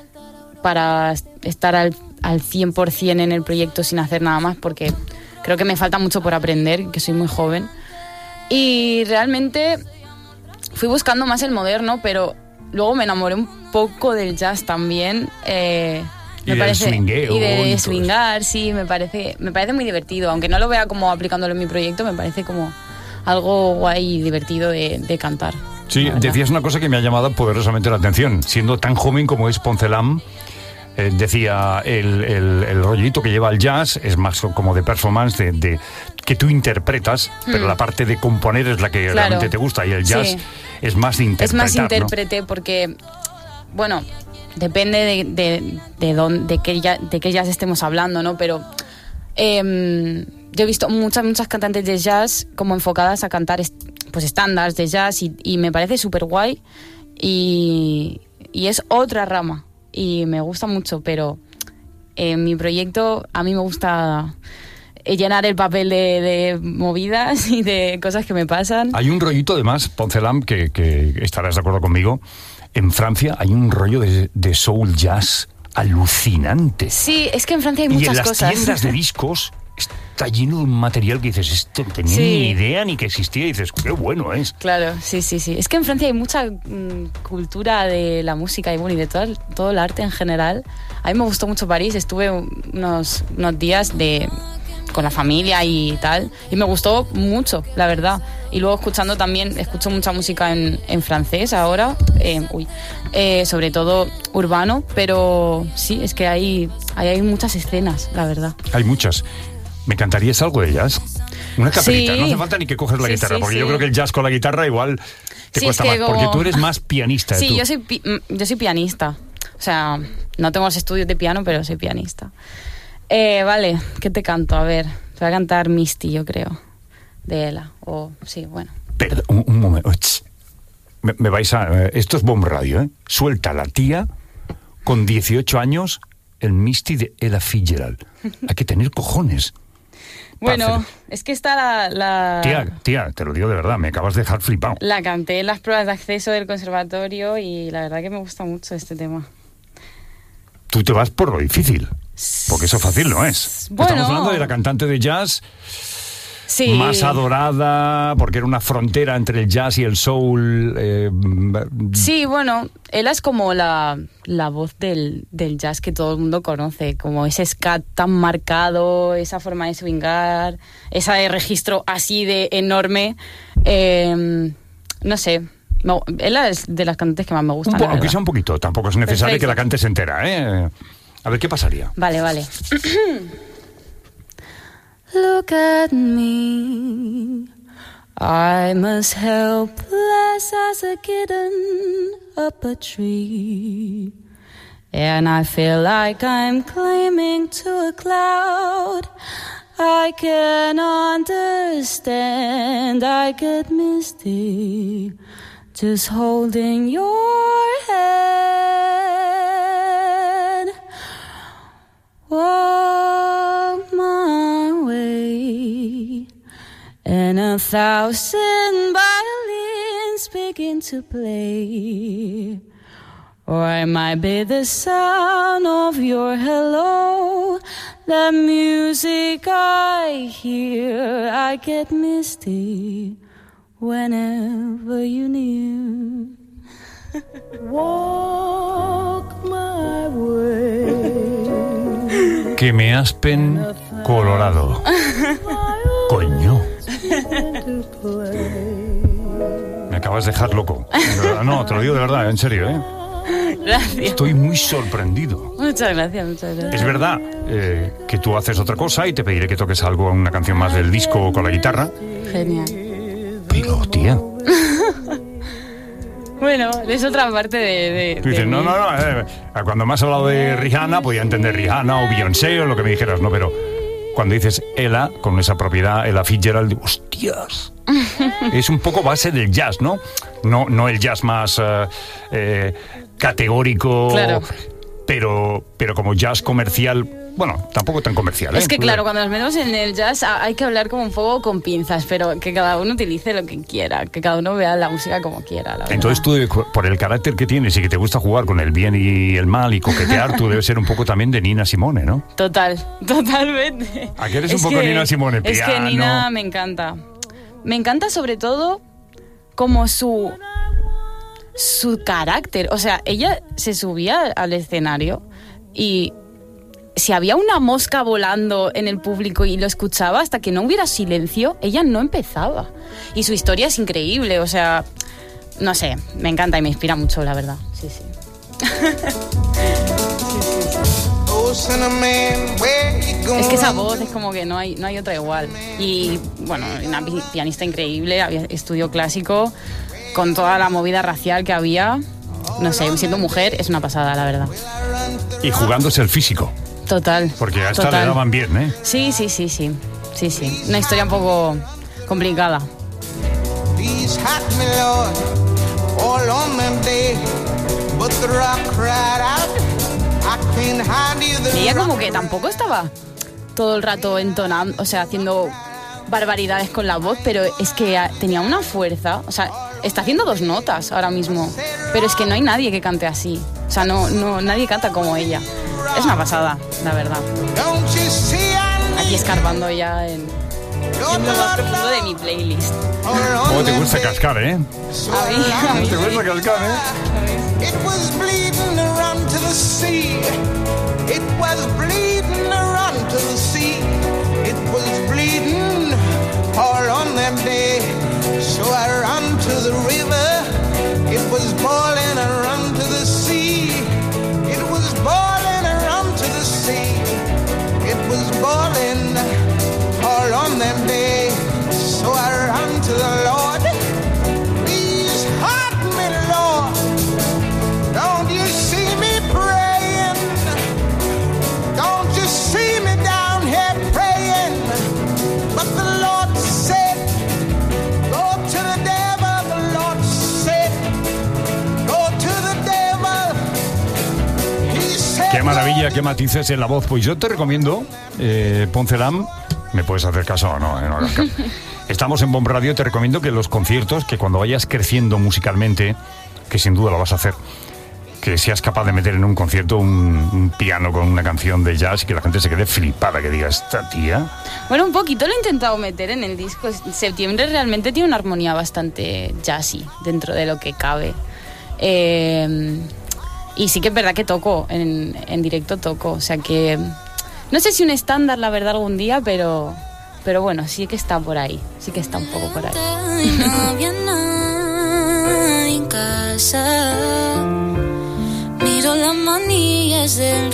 estar al 100% en el proyecto sin hacer nada más, porque creo que me falta mucho por aprender, que soy muy joven. Y realmente fui buscando más el moderno, pero luego me enamoré un poco del jazz también. Y de swingar, sí, me parece muy divertido. Aunque no lo vea como aplicándolo en mi proyecto, me parece como algo guay y divertido de cantar. Sí, decías una cosa que me ha llamado poderosamente la atención. Siendo tan joven como es Poncelam, decía, el rollito que lleva el jazz es más como de performance, de que tú interpretas, pero la parte de componer es la que realmente te gusta, y el jazz es más de interpretar. Es más intérprete, ¿no? Porque, bueno, depende de qué jazz estemos hablando, ¿no? Pero yo he visto muchas cantantes de jazz como enfocadas a cantar pues estándares de jazz, y me parece súper guay, y es otra rama. Y me gusta mucho, pero en mi proyecto a mí me gusta llenar el papel de movidas y de cosas que me pasan. Hay un rollito además, Poncelam, que estarás de acuerdo conmigo. En Francia hay un rollo de soul jazz alucinante. Sí, es que en Francia hay muchas cosas. Y en las tiendas de discos está lleno de un material que dices, no tenía ni idea ni que existía, y dices, qué bueno es. Claro, sí. Es que en Francia hay mucha cultura de la música y de todo el arte en general. A mí me gustó mucho París, estuve unos días con la familia y tal, y me gustó mucho, la verdad. Y luego escucho mucha música en francés ahora, sobre todo urbano, pero sí, es que hay muchas escenas, la verdad. Hay muchas. ¿Me cantarías algo de jazz? Una caperita, sí. No hace falta ni que coges la guitarra, porque yo creo que el jazz con la guitarra igual te cuesta más, porque tú eres más pianista. Sí, yo soy pianista. O sea, no tengo los estudios de piano, pero soy pianista. Vale, ¿qué te canto? A ver, te voy a cantar Misty, yo creo, de Ela. Perdón, un momento. Me vais a... esto es Bomb Radio, ¿eh? Suelta la tía con 18 años el Misty de Ella Fitzgerald. Hay que tener cojones. Bueno, es que está la... Tía, te lo digo de verdad, me acabas de dejar flipado. La canté en las pruebas de acceso del conservatorio y la verdad que me gusta mucho este tema. Tú te vas por lo difícil, porque eso fácil no es. Bueno, estamos hablando de la cantante de jazz sí, más adorada, porque era una frontera entre el jazz y el soul. Sí, bueno, ella es como la voz del jazz que todo el mundo conoce, como ese scat tan marcado, esa forma de swingar, ese registro así de enorme. No sé, ella es de las cantantes que más me gustan. Aunque sea un poquito, tampoco es necesario Perfecto. que la cantes entera, ¿eh? A ver, ¿qué pasaría? Vale. Look at me, I'm as helpless as a kitten up a tree, and I feel like I'm climbing to a cloud. I can understand, I get misty, just holding your hand. Walk my way, and 1,000 violins begin to play. Or it might be the sound of your hello, the music I hear. I get misty whenever you're near. Walk my way. Que me aspen colorado. Coño. Me acabas de dejar loco. No, te lo digo de verdad, en serio, ¿eh? Gracias. Estoy muy sorprendido. Muchas gracias. Es verdad que tú haces otra cosa y te pediré que toques algo, una canción más del disco con la guitarra. Genial. Pero, tía... Bueno, es otra parte de dices, no, cuando me has hablado de Rihanna, podía entender Rihanna o Beyoncé o lo que me dijeras, ¿no? Pero cuando dices Ella, con esa propiedad, Ella Fitzgerald, digo, hostias, es un poco base del jazz, ¿no? No el jazz más categórico, claro. pero como jazz comercial, bueno, tampoco tan comercial, ¿eh? Es que claro, cuando nos metemos en el jazz hay que hablar como un poco con pinzas, pero que cada uno utilice lo que quiera, que cada uno vea la música como quiera, la verdad. Entonces tú, por el carácter que tienes y que te gusta jugar con el bien y el mal y coquetear, tú debes ser un poco también de Nina Simone, ¿no? Totalmente. ¿A qué eres un poco Nina Simone? Es que Nina me encanta. Me encanta sobre todo como su carácter. O sea, ella se subía al escenario y si había una mosca volando en el público y lo escuchaba, hasta que no hubiera silencio, ella no empezaba. Y su historia es increíble, o sea, no sé, me encanta y me inspira mucho, la verdad. Sí. Es que esa voz es como que no hay otra igual. Y bueno, una pianista increíble, estudió clásico, con toda la movida racial que había. No sé, siendo mujer es una pasada, la verdad. Y jugándose el físico. Total. Porque a esta le daban bien, ¿eh? Sí. Una historia un poco complicada. Y ella como que tampoco estaba todo el rato entonando, o sea, haciendo barbaridades con la voz, pero es que tenía una fuerza, o sea, está haciendo 2 notas ahora mismo, pero es que no hay nadie que cante así, o sea, no nadie canta como ella. Es una pasada, la verdad. aquí escarbando ya en lo más profundo de mi playlist. ¿Cómo te gusta cascar, eh? A mí te gusta cascar, eh? It was bleeding around to the sea. It was bleeding around to the sea. It was bleeding all on that day. So I ran to the river. It was boiling around to the sea. It was boiling around to the sea. It was boiling all on that day. So I ran to the Lord. Please help me, Lord. Don't you see me praying? Don't you see me down here praying? But the Lord said, go to the devil. The Lord said, go to the devil. He said, qué maravilla, qué matices en la voz. Pues yo te recomiendo, Poncelam, me puedes hacer caso o no, no hagas caso. Estamos en Bomb Radio, te recomiendo que los conciertos, que cuando vayas creciendo musicalmente, que sin duda lo vas a hacer, que seas capaz de meter en un concierto un piano con una canción de jazz y que la gente se quede flipada, que diga, esta tía... Bueno, un poquito lo he intentado meter en el disco. Septiembre realmente tiene una armonía bastante jazzy dentro de lo que cabe. Y sí que es verdad que toco, en directo toco. O sea que... No sé si un estándar, la verdad, algún día, pero bueno, sí que está por ahí. Sí que está un poco por ahí. No había nadie en casa. Miro las manillas del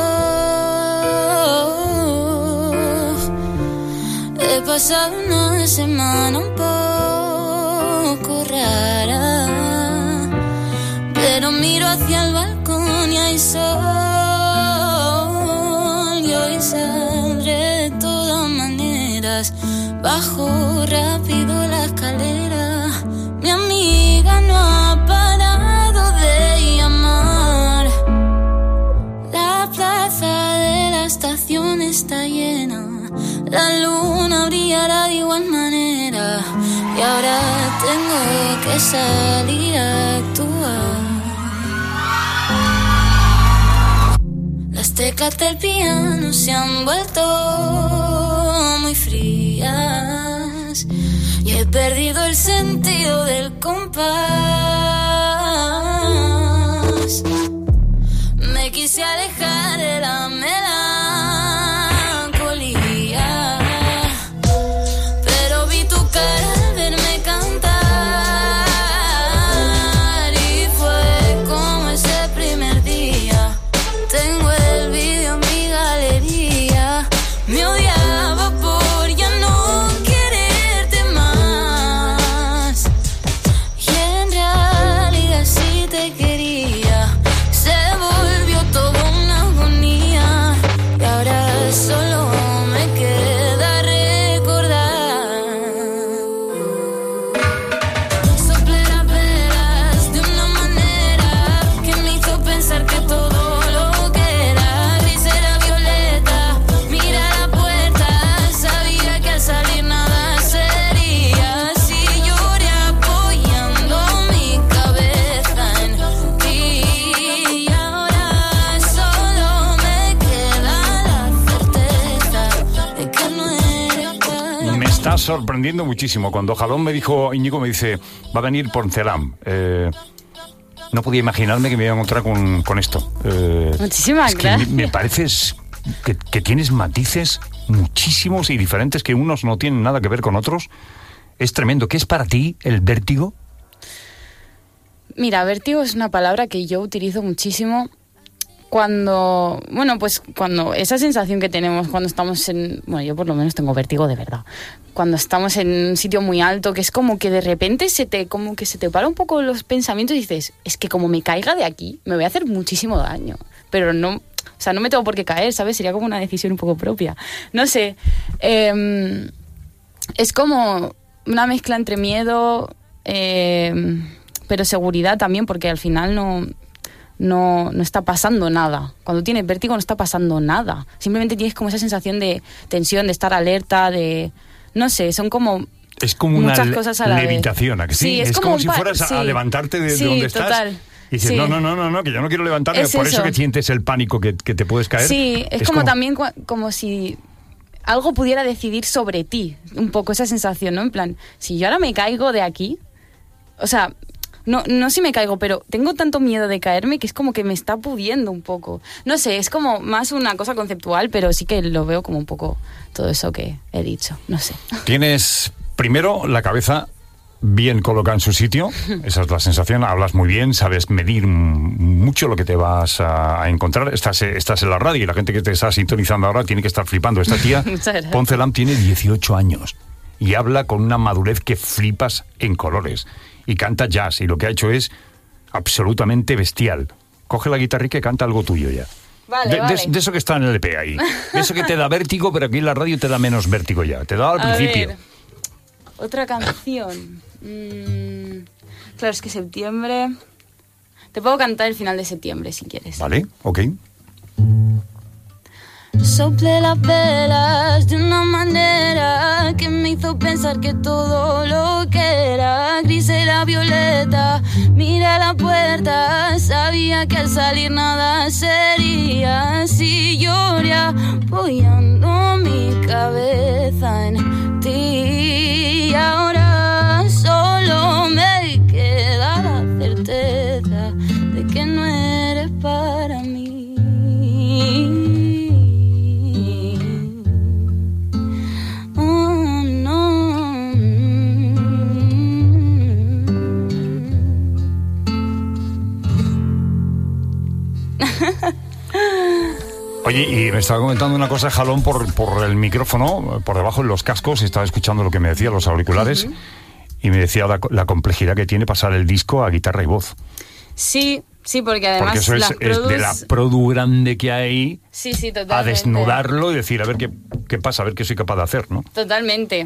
reloj. He pasado una semana un poco rara, pero miro hacia el balcón y hay sol. Y hoy saldré de todas maneras. Bajo rápido la escalera. Mi amiga no ha parado de llamar. La plaza de la estación está llena. La luna brillará de igual manera. Y ahora tengo que salir a actuar. Las teclas del piano se han vuelto muy frías y he perdido el sentido del compás. Me quise alejar de la melancolía, pero vi tu cara al verme cantar y fue como ese primer día. Tengo el vídeo en mi galería. Me odiaba por ya no quererte más. Y en realidad sí te quería. Se volvió toda una agonía. Y ahora solo me queda recordar. Soplé las velas de una manera que me hizo pensar que todo lo que era gris era violeta. Mira la puerta, sabía que al salir nada sería. Si lloré apoyando mi cabeza en ti. Y ahora solo me queda la certeza de que no eres para Me está sorprendiendo muchísimo. Cuando Jalón me dijo, Íñigo me dice, va a venir Poncelam. No podía imaginarme que me iba a encontrar con esto. Muchísimas es que gracias. me pareces que tienes matices muchísimos y diferentes, que unos no tienen nada que ver con otros. Es tremendo. ¿Qué es para ti el vértigo? Mira, vértigo es una palabra que yo utilizo muchísimo cuando, bueno, pues cuando esa sensación que tenemos cuando estamos en, bueno, yo por lo menos tengo vértigo de verdad, cuando estamos en un sitio muy alto, que es como que de repente como que se te para un poco los pensamientos y dices, es que como me caiga de aquí, me voy a hacer muchísimo daño, pero no, o sea, no me tengo por qué caer, ¿sabes? Sería como una decisión un poco propia, no sé, es como una mezcla entre miedo, pero seguridad también, porque al final no está pasando nada. Cuando tienes vértigo no está pasando nada. Simplemente tienes como esa sensación de tensión, de estar alerta, de... No sé, son como... Es como muchas una cosas a la levitación, vez. ¿a que sí? Sí, es como si fueras a levantarte de donde estás. Total. Y dices, Sí. no, que yo no quiero levantarme. Es Por eso eso. que sientes el pánico que te puedes caer. Sí, es como también como si algo pudiera decidir sobre ti, un poco esa sensación, ¿no? En plan, si yo ahora me caigo de aquí, o sea, no si me caigo, pero tengo tanto miedo de caerme que es como que me está pudiendo un poco. No sé, es como más una cosa conceptual, pero sí que lo veo como un poco todo eso que he dicho, no sé. Tienes primero la cabeza bien colocada en su sitio, esa es la sensación, hablas muy bien, sabes medir mucho lo que te vas a encontrar, estás en la radio y la gente que te está sintonizando ahora tiene que estar flipando. Esta tía, Ponce Lam, tiene 18 años y habla con una madurez que flipas en colores y canta jazz y lo que ha hecho es absolutamente bestial. Coge la guitarrica y canta algo tuyo ya. Vale. De eso que está en el EP ahí, de eso que te da vértigo, pero aquí en la radio te da menos vértigo ya, te da al principio. Ver, otra canción. Claro, es que septiembre... Te puedo cantar el final de septiembre, si quieres. Vale, ok. Soplé las velas de una manera que me hizo pensar que todo lo que era gris era violeta. Miré a la puerta, sabía que al salir nada sería. Si lloré apoyando mi cabeza en ti, y ahora solo me queda la certeza de que no eres para mí. Oye, y me estaba comentando una cosa, Jalón, por el micrófono, por debajo de los cascos, estaba escuchando lo que me decía, los auriculares, y me decía la complejidad que tiene pasar el disco a guitarra y voz. Sí, porque además... Porque eso es de la produ grande que hay, sí, totalmente. A desnudarlo y decir, a ver qué pasa, a ver qué soy capaz de hacer, ¿no? Totalmente.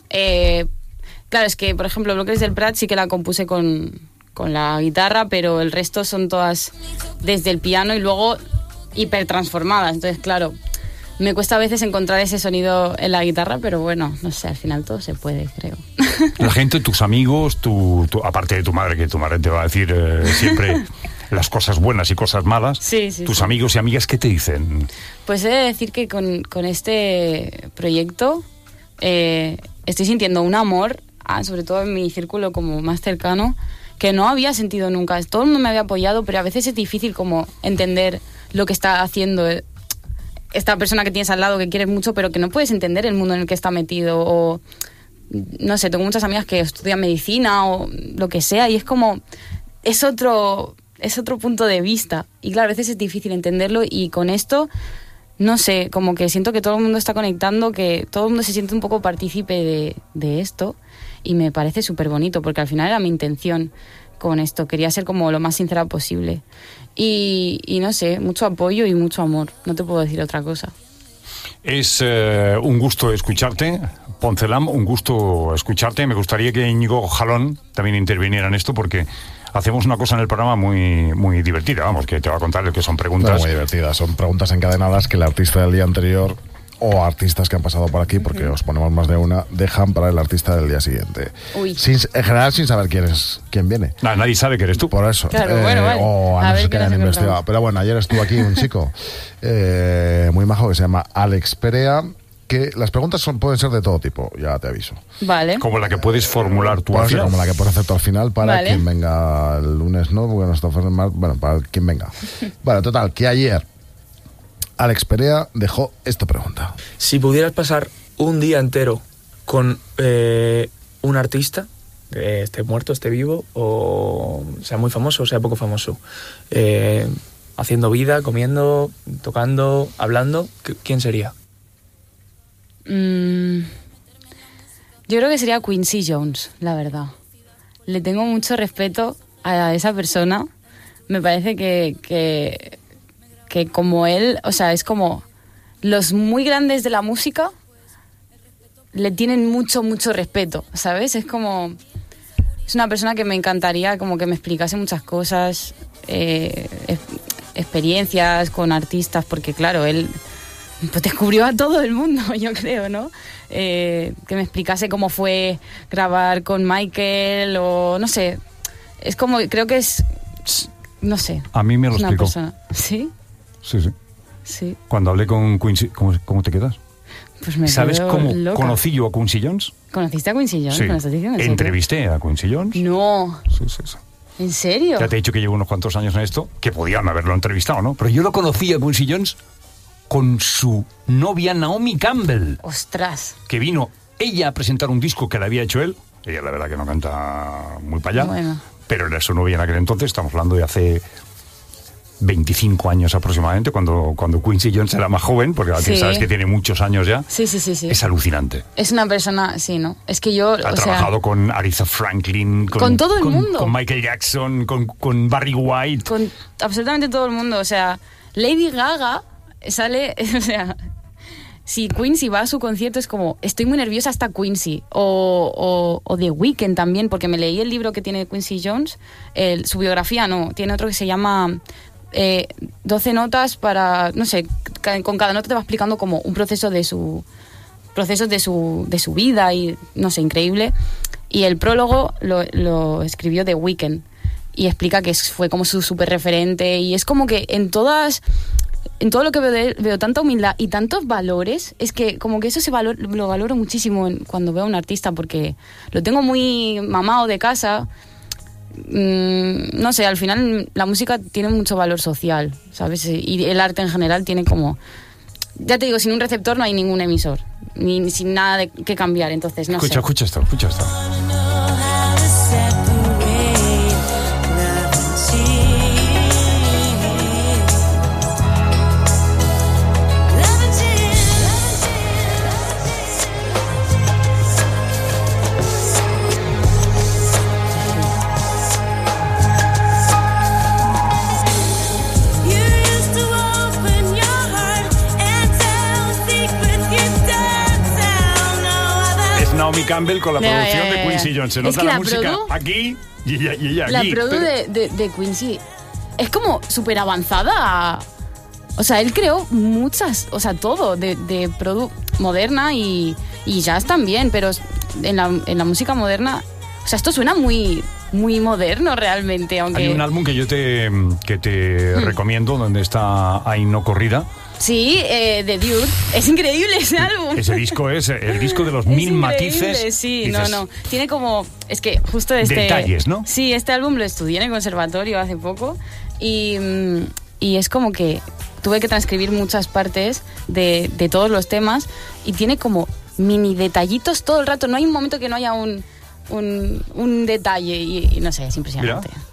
Claro, es que, por ejemplo, Bloques del Prat sí que la compuse con la guitarra, pero el resto son todas desde el piano y luego hipertransformadas. Entonces, claro, me cuesta a veces encontrar ese sonido en la guitarra, pero bueno, no sé, al final todo se puede, creo. La gente, tus amigos, aparte de tu madre, que tu madre te va a decir siempre las cosas buenas y cosas malas, tus amigos y amigas, ¿qué te dicen? Pues he de decir que con este proyecto estoy sintiendo un amor, sobre todo en mi círculo como más cercano, que no había sentido nunca. Todo el mundo me había apoyado, pero a veces es difícil como entender lo que está haciendo esta persona que tienes al lado, que quieres mucho, pero que no puedes entender el mundo en el que está metido. O no sé, tengo muchas amigas que estudian medicina o lo que sea, y es como es otro punto de vista, y claro, a veces es difícil entenderlo, y con esto no sé, como que siento que todo el mundo está conectando, que todo el mundo se siente un poco partícipe de esto, y me parece súper bonito, porque al final era mi intención con esto, quería ser como lo más sincera posible. Y no sé, mucho apoyo y mucho amor, no te puedo decir otra cosa. Es un gusto escucharte, Ponce Lam, un gusto escucharte. Me gustaría que Íñigo Jalón también interviniera en esto, porque hacemos una cosa en el programa muy, muy divertida, vamos, que te va a contar, que son preguntas... No, muy divertidas, son preguntas encadenadas que el artista del día anterior, o artistas que han pasado por aquí, porque os ponemos más de una, dejan para el artista del día siguiente. En general sin saber quién viene. Nadie sabe que eres tú. Por eso. Claro, bueno, vale. O a no ser que hayan investigado. Pero bueno, ayer estuvo aquí un chico muy majo que se llama Alex Perea, que las preguntas pueden ser de todo tipo, ya te aviso. Vale. Como la que puedes formular tú al final. Como la que puedes hacer tú al final para quien venga el lunes, ¿no? Porque nos toca bueno, para quien venga. Bueno, total, que ayer Alex Perea dejó esta pregunta. Si pudieras pasar un día entero con un artista, esté muerto, esté vivo, o sea muy famoso o sea poco famoso, haciendo vida, comiendo, tocando, hablando, ¿quién sería? Yo creo que sería Quincy Jones, la verdad. Le tengo mucho respeto a esa persona. Me parece que como él, o sea, es como los muy grandes de la música le tienen mucho respeto, ¿sabes? Es como... Es una persona que me encantaría como que me explicase muchas cosas, experiencias con artistas, porque claro, él pues descubrió a todo el mundo, yo creo, ¿no? Que me explicase cómo fue grabar con Michael, o no sé, es como, creo que es, no sé. A mí me lo explicó. Persona. ¿Sí? Sí. Sí. Cuando hablé con Quincy, ¿cómo te quedas? Pues me ¿Sabes quedo cómo loca. conocí yo a Quincy Jones? ¿Conociste a Quincy Jones? Sí. ¿Me lo estás diciendo en serio? Entrevisté a Quincy Jones. No. Sí. ¿En serio? Ya te he dicho que llevo unos cuantos años en esto, que podían haberlo entrevistado, ¿no? Pero yo lo conocí a Quincy Jones con su novia Naomi Campbell, Ostras. que vino ella a presentar un disco que le había hecho él. Ella, la verdad, que no canta muy para allá, Bueno. pero era su novia en aquel entonces. Estamos hablando de hace 25 años aproximadamente, cuando Quincy Jones era más joven, porque Sí. sabes que tiene muchos años ya. Sí. Es alucinante. Es una persona, sí, ¿no? Es que yo, Ha trabajado con Aretha Franklin, con todo el mundo. con Michael Jackson, con Barry White. Con absolutamente todo el mundo. O sea, Lady Gaga sale, o sea, si Quincy va a su concierto es como, estoy muy nerviosa hasta Quincy. O The Weeknd también, porque me leí el libro que tiene Quincy Jones, su biografía no, tiene otro que se llama 12 notas para, no sé, con cada nota te va explicando como un proceso de su vida y, no sé, increíble. Y el prólogo lo escribió The Weeknd y explica que fue como su súper referente y es como que en todo lo que veo de él, veo tanta humildad y tantos valores, es que como que eso lo valoro muchísimo cuando veo a un artista porque lo tengo muy mamado de casa. No sé, al final la música tiene mucho valor social, ¿sabes? Y el arte en general tiene como... Ya te digo, sin un receptor no hay ningún emisor, ni sin nada que cambiar, entonces no sé. Escucha esto. Naomi Campbell con la producción de Quincy Jones. Se nota la música aquí y ella aquí. La produ de Quincy es como súper avanzada. O sea, él creó muchas, o sea, todo de produ moderna y jazz también, pero en la música moderna, o sea, esto suena muy moderno realmente, aunque... Hay un álbum que yo te recomiendo donde está Ainhoa Corrida. Sí, The Dude. Es increíble ese álbum. Ese disco es el disco de los 1000 matices. Sí, dices, no. Tiene como... Es que justo detalles, ¿no? Sí, este álbum lo estudié en el conservatorio hace poco y es como que tuve que transcribir muchas partes de todos los temas y tiene como mini detallitos todo el rato. No hay un momento que no haya un detalle y no sé, es impresionante. Mira.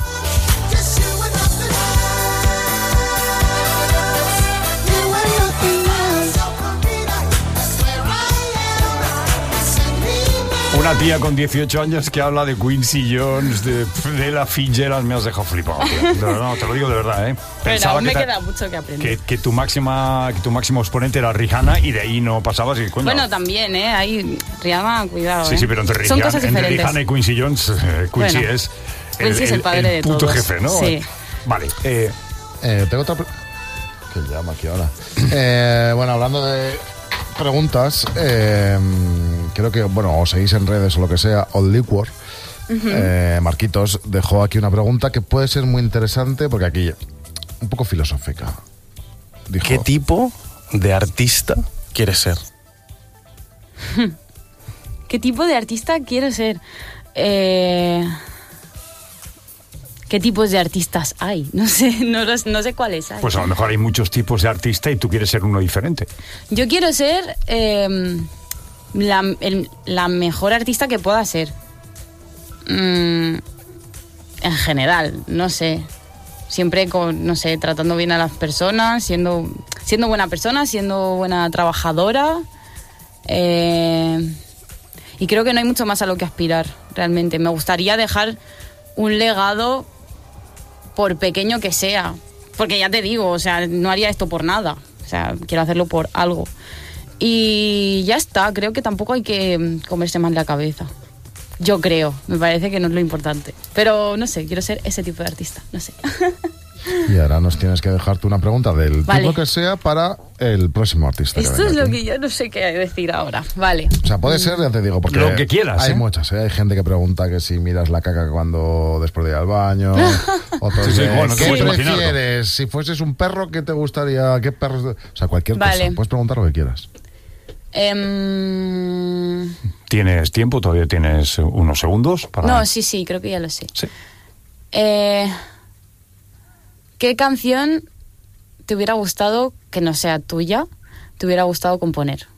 Una tía con 18 años que habla de Quincy Jones, de Ella Fitzgerald, me has dejado flipado, tío. No, te lo digo de verdad, ¿eh? Pensaba bueno, me queda mucho que aprender. Que tu máximo exponente era Rihanna y de ahí no pasabas y coño. Bueno, también, ¿eh? Ahí, Rihanna, cuidado, Sí, pero entre Rihanna y Quincy Jones, Quincy bueno, es el padre de todos. Puto jefe, ¿no? Sí. Vale. Tengo otra... ¿Qué llama aquí ahora? Bueno, hablando de... preguntas, creo que, bueno, os seguís en redes o lo que sea, Old Liquor. Marquitos dejó aquí una pregunta que puede ser muy interesante porque aquí, un poco filosófica. Dijo, ¿qué tipo de artista quieres ser? ¿Qué tipo de artista quiero ser? ¿Qué tipos de artistas hay? No sé cuáles hay. Pues a lo mejor hay muchos tipos de artista y tú quieres ser uno diferente. Yo quiero ser la mejor artista que pueda ser. En general, no sé. Siempre tratando bien a las personas, siendo buena persona, siendo buena trabajadora. Y creo que no hay mucho más a lo que aspirar, realmente. Me gustaría dejar un legado, por pequeño que sea, porque ya te digo, o sea, no haría esto por nada, o sea, quiero hacerlo por algo y ya está. Creo que tampoco hay que comerse más la cabeza, yo creo, me parece que no es lo importante, pero no sé, quiero ser ese tipo de artista, no sé. Y ahora nos tienes que dejarte una pregunta del tipo que sea para el próximo artista. Esto es lo que yo no sé qué decir ahora. Vale. O sea, puede ser, ya te digo, porque lo que quieras. Hay muchas, ¿eh? Hay gente que pregunta que si miras la caca después de ir al baño. Otros ¿qué prefieres? Si fueses un perro, ¿qué te gustaría? ¿Qué perros? O sea, cualquier cosa. Puedes preguntar lo que quieras. ¿Tienes tiempo? ¿Todavía tienes unos segundos? No, sí, creo que ya lo sé. Sí. ¿Qué canción te hubiera gustado, que no sea tuya, te hubiera gustado componer?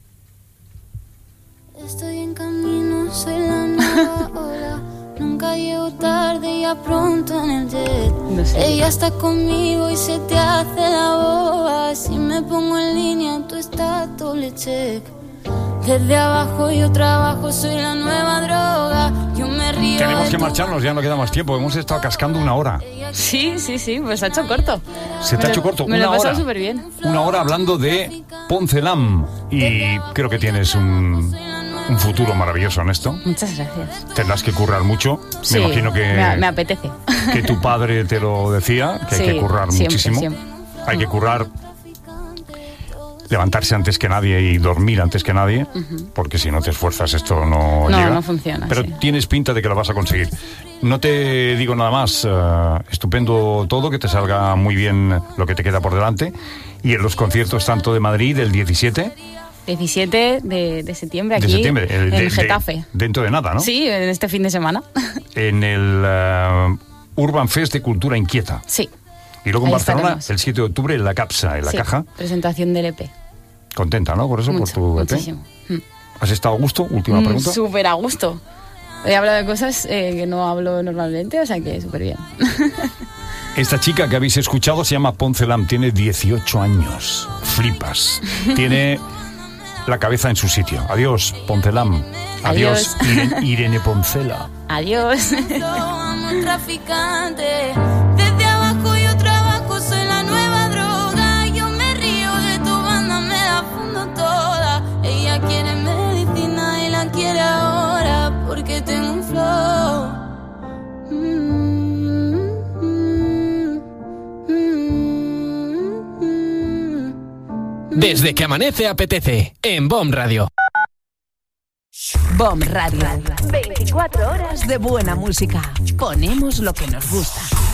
Estoy en camino, soy la nueva ola. Nunca llego tarde, ya pronto en el jet. No sé. Ella está conmigo y se te hace la boba. Si me pongo en línea, tú estás doble check. Desde abajo yo trabajo, soy la nueva droga. Yo me río. Tenemos que marcharnos, ya no queda más tiempo. Hemos estado cascando 1 hora. Sí, pues se ha hecho corto. Se te ha hecho corto. Me lo he 1 pasado hora. súper bien. 1 hora hablando de Poncelam. Y creo que tienes un futuro maravilloso en esto. Muchas gracias. Tendrás que currar mucho. Sí, me imagino que me apetece. Que tu padre te lo decía, que hay que currar muchísimo. Siempre. Hay que currar, levantarse antes que nadie y dormir antes que nadie, porque si no te esfuerzas esto no llega. No funciona. Pero tienes pinta de que lo vas a conseguir. No te digo nada más. Estupendo todo, que te salga muy bien lo que te queda por delante. Y en los conciertos tanto de Madrid, del 17 de septiembre aquí en Getafe. Dentro de nada, ¿no? Sí, en este fin de semana. En el Urban Fest de Cultura Inquieta. Sí. Y luego en Ahí Barcelona, estaremos. el 7 de octubre, en la Capsa, en la Caja. Presentación del EP. Contenta, ¿no? Por eso, Mucho, por tu EP. muchísimo. ¿Has estado a gusto? Última pregunta. Súper a gusto. He hablado de cosas que no hablo normalmente, o sea que súper bien. Esta chica que habéis escuchado se llama Poncelam, tiene 18 años. Flipas. Tiene la cabeza en su sitio. Adiós, Poncelam. Adiós, Irene Poncela. Adiós. Traficante. Desde abajo yo trabajo, soy la nueva droga. Yo me río de tu banda, me la fundo toda. Ella quiere medicina y la quiere ahora, porque tengo un flow. Desde que amanece apetece, en BOM Radio. BOM Radio. 24 horas de buena música. Ponemos lo que nos gusta.